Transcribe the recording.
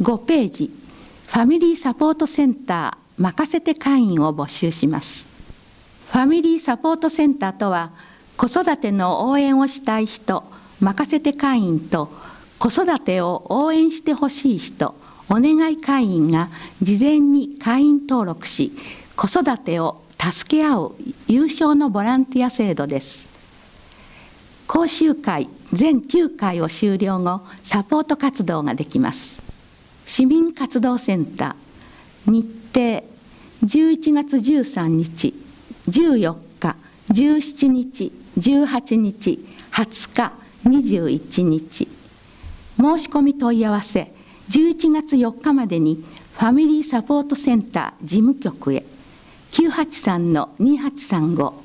5ページ、ファミリーサポートセンター任せて会員を募集します。ファミリーサポートセンターとは、子育ての応援をしたい人、任せて会員と、子育てを応援してほしい人、お願い会員が事前に会員登録し、子育てを助け合う有償のボランティア制度です。講習会全9回を終了後、サポート活動ができます。市民活動センター、日程11月13日、14日、17日、18日、20日、21日。申し込み問い合わせ、11月4日までにファミリーサポートセンター事務局へ、983-2835